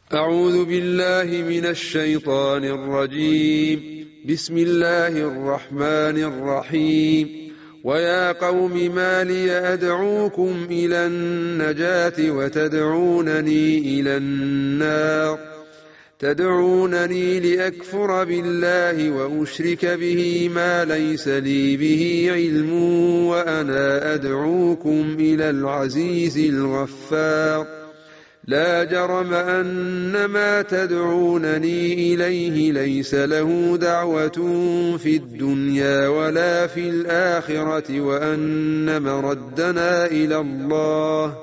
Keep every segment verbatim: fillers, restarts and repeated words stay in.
أعوذ بالله من الشيطان الرجيم. بسم الله الرحمن الرحيم. ويا قوم ما لي أدعوكم إلى النجاة وتدعونني إلى النار تدعونني لأكفر بالله وأشرك به ما ليس لي به علم وأنا أدعوكم إلى العزيز الغفار. لا جرم أن ما تدعونني إليه ليس له دعوة في الدنيا ولا في الآخرة وأن مردنا إلى الله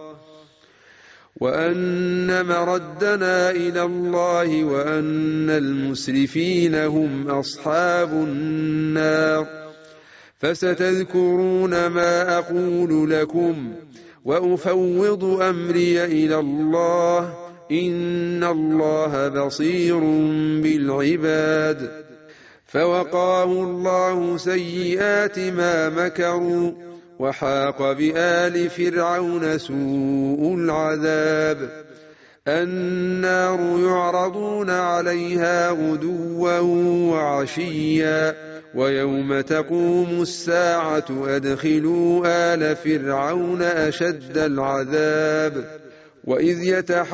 وأن مردنا إلى الله وأن المسرفين هم أصحاب النار. فستذكرون ما أقول لكم وأفوض أمري إلى الله إن الله بصير بالعباد. فوقاه الله سيئات ما مكروا وحاق بآل فرعون سوء العذاب. النار يعرضون عليها غدوا وعشيا ويوم تقوم الساعة أدخلوا آل فرعون أشد العذاب. وإذ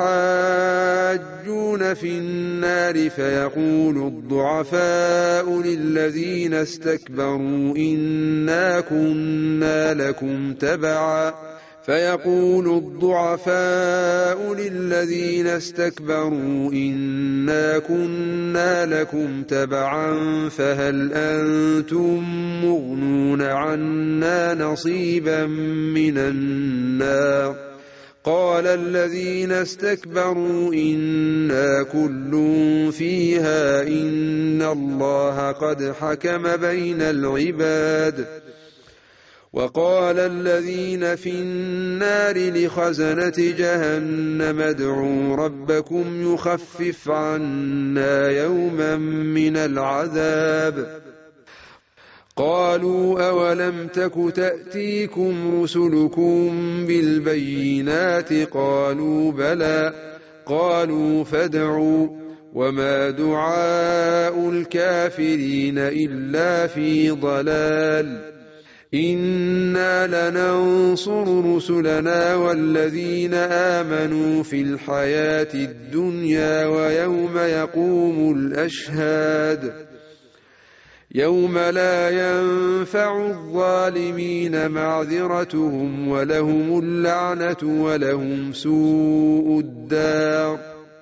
يتحاجون في النار فيقول الضعفاء للذين استكبروا إنا كنا لكم تبعا فيقول الضعفاء للذين استكبروا إنا كنا لكم تبعا فهل أنتم مغنون عنا نصيبا من النار. قال الذين استكبروا إنا كل فيها إن الله قد حكم بين العباد. وقال الذين في النار لخزنة جهنم ادعوا ربكم يخفف عنا يوما من العذاب. قالوا أولم تك تأتيكم رسلكم بالبينات قالوا بلى قالوا فادعوا وما دعاء الكافرين إلا في ضلال. إنا لننصر رسلنا والذين آمنوا في الحياة الدنيا ويوم يقوم الأشهاد يوم لا ينفع الظالمين معذرتهم ولهم اللعنة ولهم سوء الدار.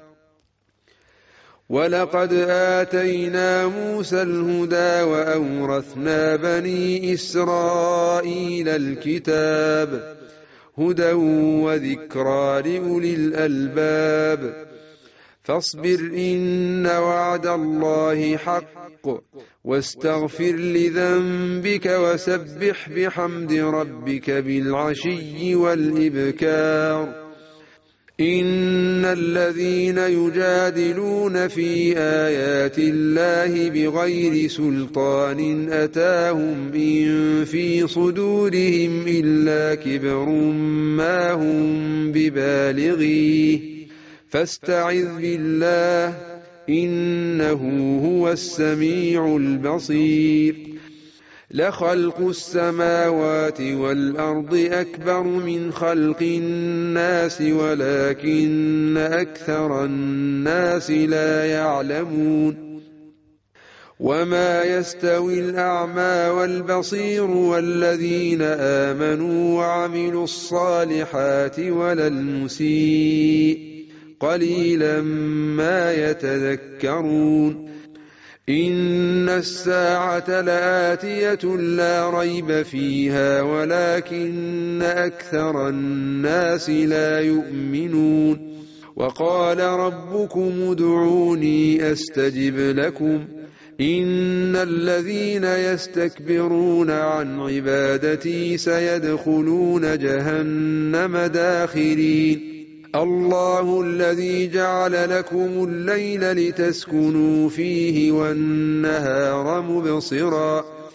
ولقد آتينا موسى الهدى وأورثنا بني إسرائيل الكتاب هدى وذكرى لأولي الألباب. فاصبر إن وعد الله حق واستغفر لذنبك وسبح بحمد ربك بالعشي والإبكار. إن الذين يجادلون في آيات الله بغير سلطان أتاهم إن في صدورهم إلا كبر ما هم ببالغيه فاستعذ بالله إنه هو السميع البصير. لخلق السماوات والأرض أكبر من خلق الناس ولكن أكثر الناس لا يعلمون. وما يستوي الأعمى والبصير والذين آمنوا وعملوا الصالحات ولا المسيء قليلا ما يتذكرون. إن الساعة لآتية لا ريب فيها ولكن أكثر الناس لا يؤمنون. وقال ربكم ادعوني أستجب لكم إن الذين يستكبرون عن عبادتي سيدخلون جهنم داخرين. الله الذي جعل لكم الليل لتسكنوا فيه والنهار مبصرا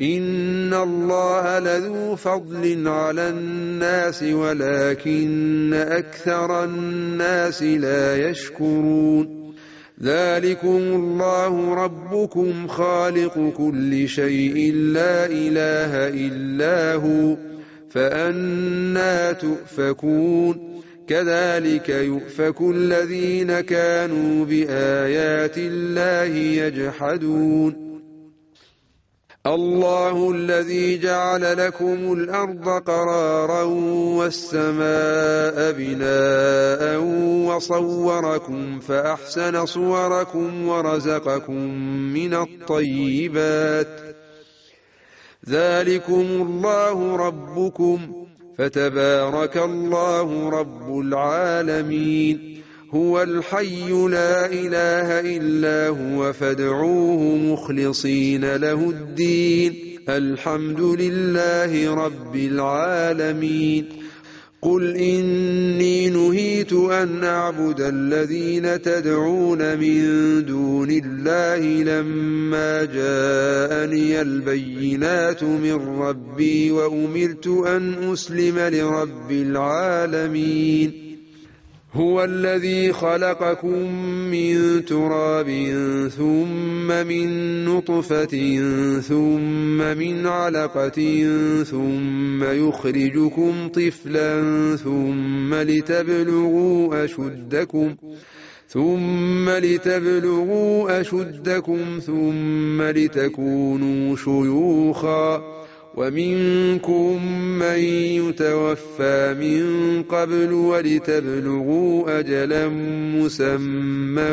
إن الله لذو فضل على الناس ولكن أكثر الناس لا يشكرون ذلكم الله ربكم خالق كل شيء لا إله إلا هو فأنى تؤفكون كذلك يؤفك الذين كانوا بآيات الله يجحدون الله الذي جعل لكم الأرض قرارا والسماء بناء وصوركم فأحسن صوركم ورزقكم من الطيبات ذلكم الله ربكم فتبارك الله رب العالمين هو الحي لا إله إلا هو فادعوه مخلصين له الدين الحمد لله رب العالمين قل إني نهيت أن أعبد الذين تدعون من دون الله لما جاءني البينات من ربي وأمرت أن أسلم لرب العالمين هو الذي خلقكم من تراب ثم من نطفة ثم من علقة ثم يخرجكم طفلا ثم لتبلغوا أشدكم ثم لتبلغوا أشدكم ثم لتكونوا شيوخا ومنكم من يتوفى من قبل ولتبلغوا أجلا مسمى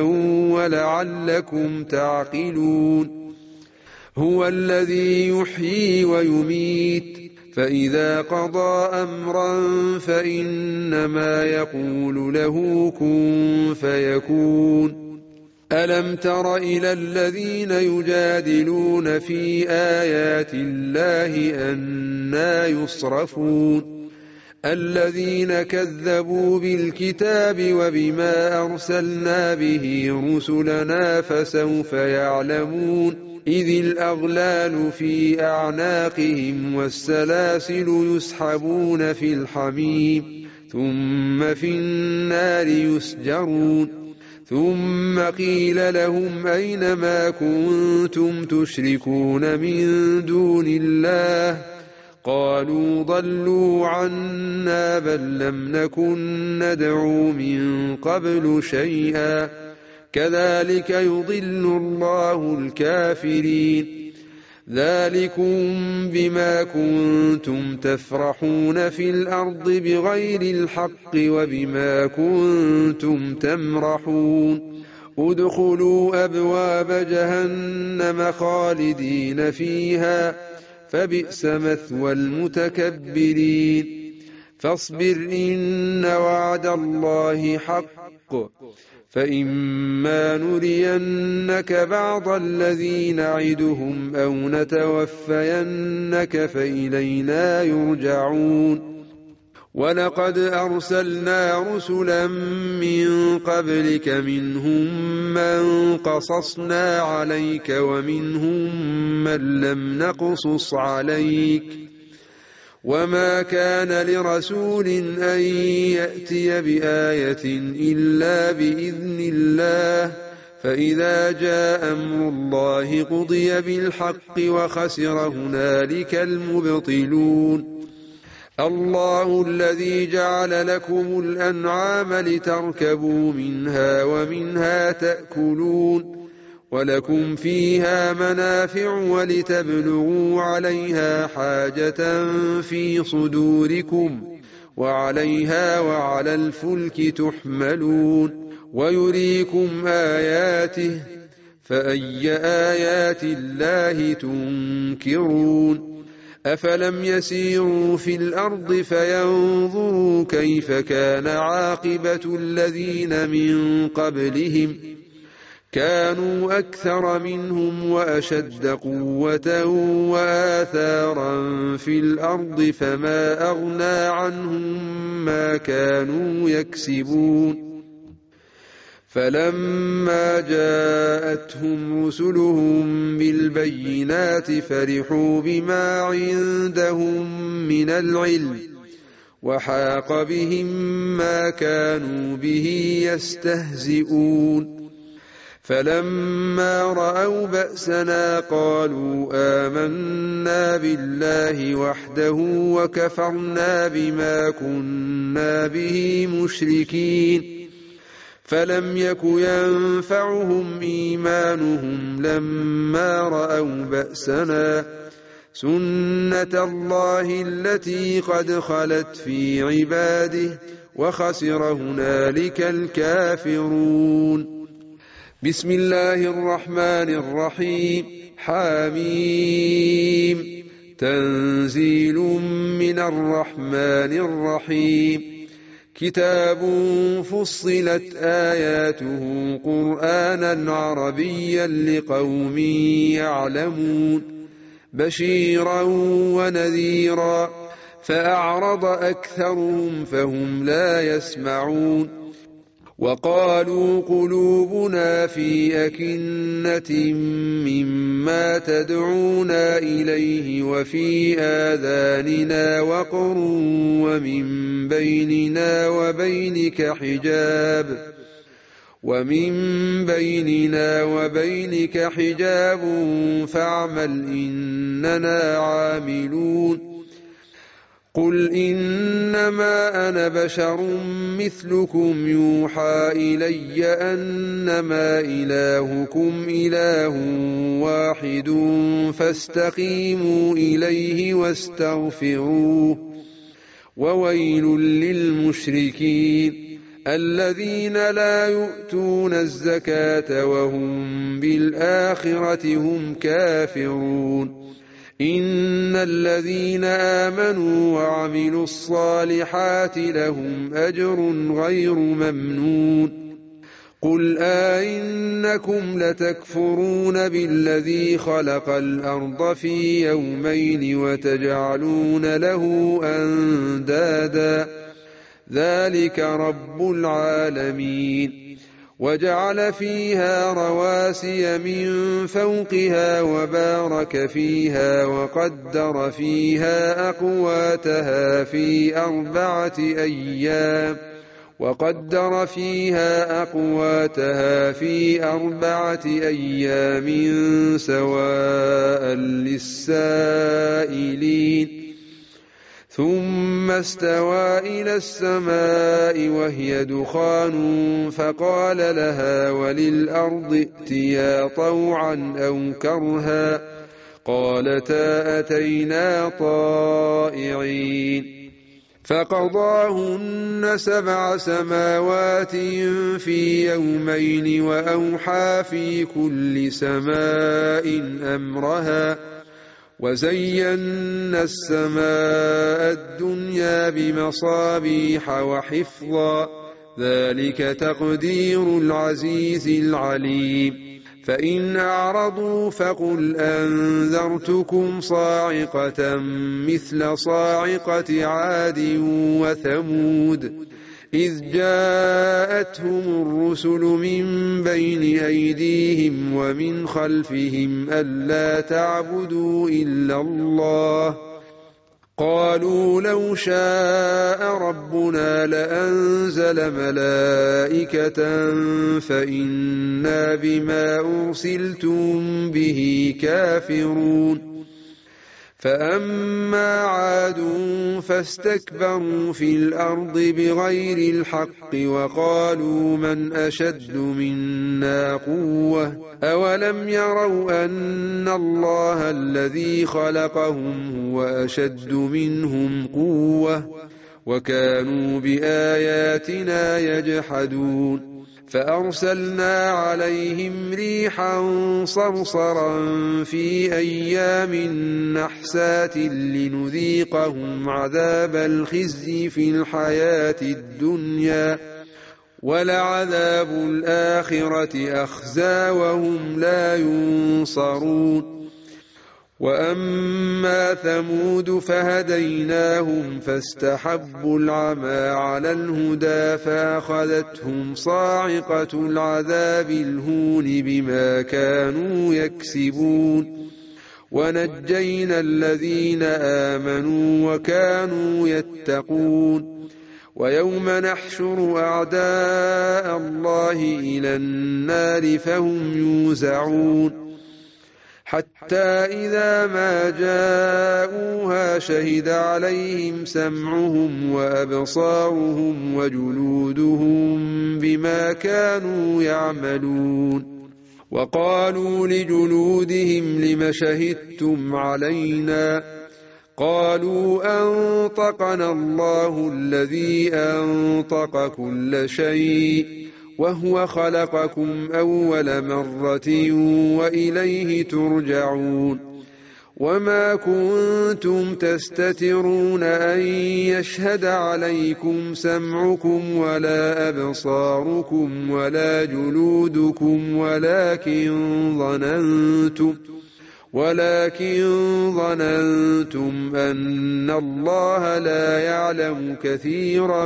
ولعلكم تعقلون هو الذي يحيي ويميت فإذا قضى أمرا فإنما يقول له كن فيكون ألم تر إلى الذين يجادلون في آيات الله أنى يصرفون الذين كذبوا بالكتاب وبما أرسلنا به رسلنا فسوف يعلمون إذ الأغلال في أعناقهم والسلاسل يسحبون في الحميم ثم في النار يسجرون ثم قيل لهم أين ما كنتم تشركون من دون الله قالوا ضلوا عنا بل لم نكن ندعو من قبل شيئا كذلك يضل الله الكافرين ذلكم بما كنتم تفرحون في الأرض بغير الحق وبما كنتم تمرحون ادخلوا أبواب جهنم خالدين فيها فبئس مثوى المتكبرين فاصبر إن وعد الله حق فإما نرينك بعض الذي نعدهم أو نتوفينك فإلينا يرجعون ولقد أرسلنا رسلا من قبلك منهم من قصصنا عليك ومنهم من لم نقصص عليك وما كان لرسول أن يأتي بآية إلا بإذن الله فإذا جاء أمر الله قضي بالحق وخسر هنالك المبطلون الله الذي جعل لكم الأنعام لتركبوا منها ومنها تأكلون ولكم فيها منافع ولتبلغوا عليها حاجة في صدوركم وعليها وعلى الفلك تحملون ويريكم آياته فأي آيات الله تنكرون أفلم يسيروا في الأرض فينظروا كيف كان عاقبة الذين من قبلهم كانوا أكثر منهم وأشد قوة وآثارا في الأرض فما أغنى عنهم ما كانوا يكسبون فلما جاءتهم رسلهم بالبينات فرحوا بما عندهم من العلم وحاق بهم ما كانوا به يستهزئون فلما رأوا بأسنا قالوا آمنا بالله وحده وكفرنا بما كنا به مشركين فلم يك ينفعهم إيمانهم لما رأوا بأسنا سنة الله التي قد خلت في عباده وخسر هنالك الكافرون. بسم الله الرحمن الرحيم. حميم. تنزيل من الرحمن الرحيم. كتاب فصلت آياته قرآنا عربيا لقوم يعلمون بشيرا ونذيرا فأعرض أكثرهم فهم لا يسمعون وقالوا قلوبنا في أكنة مما تدعونا إليه وفي آذاننا وقر ومن بيننا وبينك حجاب ومن بيننا وبينك حجاب فاعمل إننا عاملون قل إنما أنا بشر مثلكم يوحى إلي أنما إلهكم إله واحد فاستقيموا إليه واستغفروه وويل للمشركين الذين لا يؤتون الزكاة وهم بالآخرة هم كافرون إن الذين آمنوا وعملوا الصالحات لهم أجر غير ممنون قل آئنكم لتكفرون بالذي خلق الأرض في يومين وتجعلون له أندادا ذلك رب العالمين وجعل فيها رواسي من فوقها وبارك فيها وقدر فيها أقواتها في أربعة أيام وقدر فيها أقواتها في أربعة أيام سواء للسائلين ثم استوى إلى السماء وهي دخان فقال لها وللأرض ائتيا طوعا أو كرها قالتا أتينا طائعين فقضاهن سبع سماوات في يومين وأوحى في كل سماء أمرها وزينا السماء الدنيا بمصابيح وحفظا ذلك تقدير العزيز العليم فإن أعرضوا فقل أنذرتكم صاعقة مثل صاعقة عاد وثمود إذ جاءتهم الرسل من بين أيديهم ومن خلفهم ألا تعبدوا إلا الله قالوا لو شاء ربنا لأنزل ملائكة فإنا بما أرسلتم به كافرون فأما عاد فاستكبروا في الأرض بغير الحق وقالوا من أشد منا قوة أولم يروا أن الله الذي خلقهم هو أشد منهم قوة وكانوا بآياتنا يجحدون فأرسلنا عليهم ريحا صرصرا في أيام نحسات لنذيقهم عذاب الخزي في الحياة الدنيا ولعذاب الآخرة أخزى وهم لا ينصرون وأما ثمود فهديناهم فاستحبوا العمى على الهدى فأخذتهم صاعقة العذاب الهون بما كانوا يكسبون ونجينا الذين آمنوا وكانوا يتقون ويوم نحشر أعداء الله إلى النار فهم يوزعون حتى إذا ما جاءوها شهد عليهم سمعهم وأبصارهم وجلودهم بما كانوا يعملون وقالوا لجلودهم لم شهدتم علينا قالوا أنطقنا الله الذي أنطق كل شيء وهو خلقكم أول مرة وإليه ترجعون وما كنتم تستترون أن يشهد عليكم سمعكم ولا أبصاركم ولا جلودكم ولكن ظننتم ولكن ظننتم أن الله لا يعلم كثيرا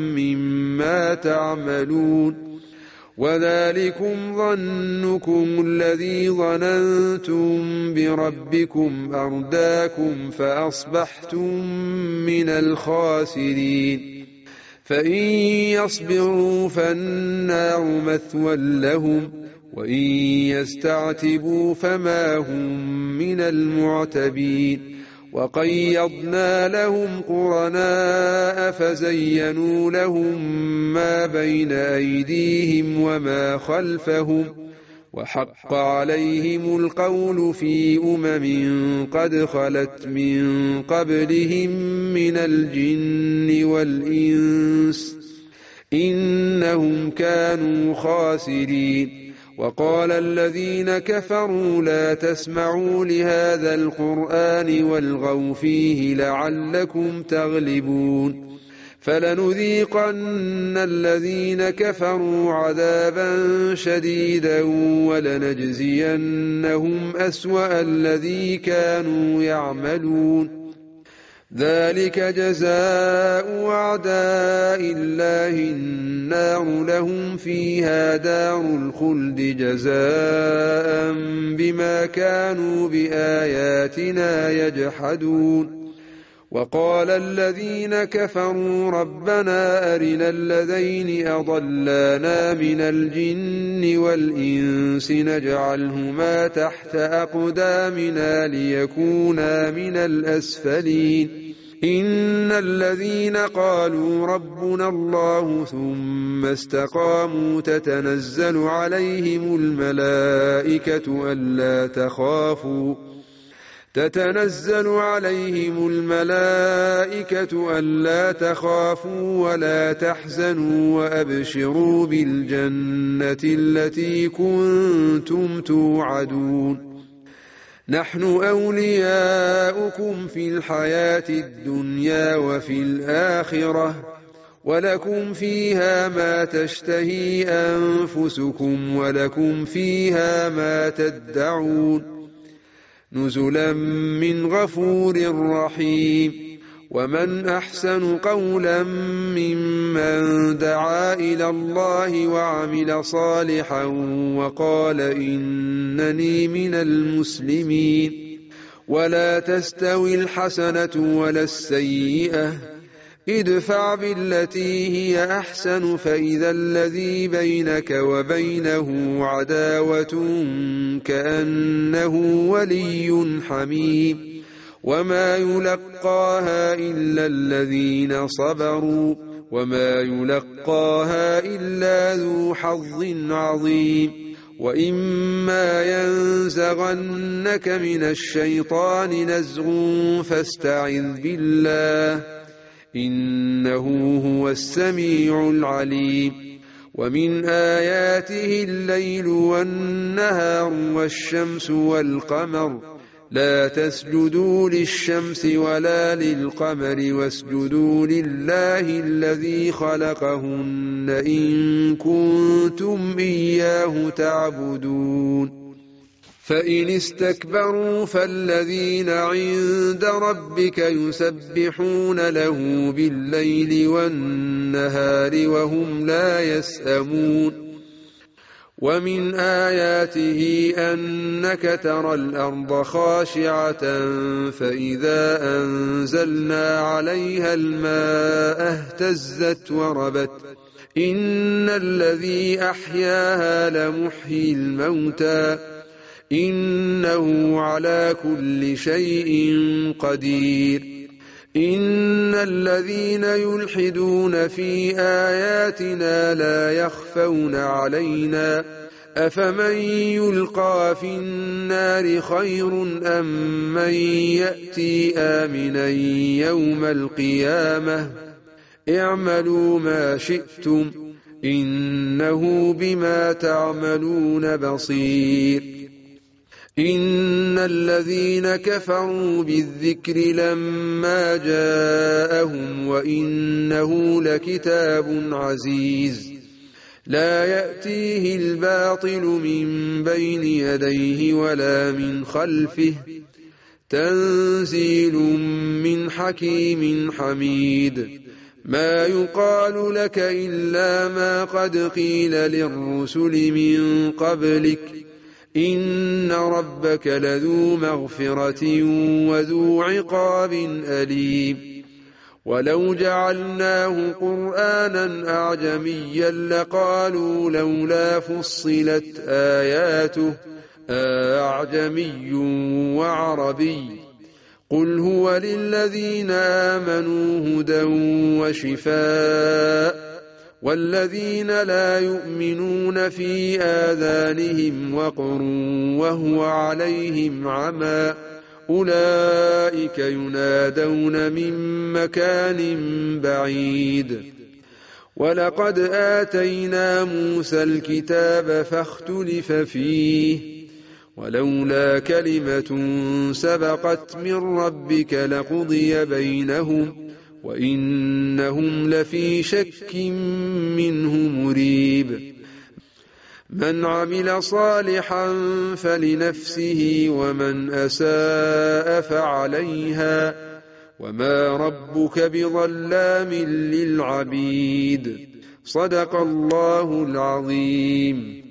مما تعملون وذلكم ظنكم الذي ظننتم بربكم أرداكم فأصبحتم من الخاسرين فإن يصبروا فالنار مثوى لهم وإن يستعتبوا فما هم من المعتبين وقيضنا لهم قرناء فزينوا لهم ما بين أيديهم وما خلفهم وحق عليهم القول في أمم قد خلت من قبلهم من الجن والإنس إنهم كانوا خاسرين وقال الذين كفروا لا تسمعوا لهذا القرآن والغوا فيه لعلكم تغلبون فلنذيقن الذين كفروا عذابا شديدا ولنجزينهم أسوأ الذي كانوا يعملون ذلك جزاء أعداء الله النار لهم فيها دار الخلد جزاء بما كانوا بآياتنا يجحدون وقال الذين كفروا ربنا أرنا الذين أضلانا من الجن والإنس نجعلهما تحت أقدامنا ليكونا من الأسفلين إن الذين قالوا ربنا الله ثم استقاموا تتنزل عليهم الملائكة ألا تخافوا تتنزل عليهم الملائكة ألا تخافوا ولا تحزنوا وأبشروا بالجنة التي كنتم توعدون نحن أولياؤكم في الحياة الدنيا وفي الآخرة ولكم فيها ما تشتهي أنفسكم ولكم فيها ما تدعون نزلا من غفور رحيم ومن أحسن قولا ممن دعا إلى الله وعمل صالحا وقال إنني من المسلمين ولا تستوي الحسنة ولا السيئة ادفع بالتي هي أحسن فإذا الذي بينك وبينه عداوة كأنه ولي حميم وما يلقاها إلا الذين صبروا وما يلقاها إلا ذو حظ عظيم وإما ينزغنك من الشيطان نزغ فاستعذ بالله إنه هو السميع العليم ومن آياته الليل والنهار والشمس والقمر لا تسجدوا للشمس ولا للقمر واسجدوا لله الذي خلقهن إن كنتم إياه تعبدون فإن استكبروا فالذين عند ربك يسبحون له بالليل والنهار وهم لا يسأمون ومن آياته أنك ترى الأرض خاشعة فإذا أنزلنا عليها الماء اهتزت وربت إن الذي أحياها لمحيي الموتى إنه على كل شيء قدير إن الذين يلحدون في آياتنا لا يخفون علينا أفمن يلقى في النار خير أم من يأتي آمنا يوم القيامة اعملوا ما شئتم إنه بما تعملون بصير إن الذين كفروا بالذكر لما جاءهم وإنه لكتاب عزيز لا يأتيه الباطل من بين يديه ولا من خلفه تنزيل من حكيم حميد ما يقال لك إلا ما قد قيل للرسل من قبلك إن ربك لذو مغفرة وذو عقاب أليم ولو جعلناه قرآنا أعجميا لقالوا لولا فصلت آياته أعجمي وعربي قل هو للذين آمنوا هدى وشفاء والذين لا يؤمنون في آذانهم وقر وهو عليهم عمى أولئك ينادون من مكان بعيد ولقد آتينا موسى الكتاب فاختلف فيه ولولا كلمة سبقت من ربك لقضي بينهم وإنهم لفي شك منه مريب من عمل صالحا فلنفسه ومن أساء فعليها وما ربك بظلام للعبيد صدق الله العظيم.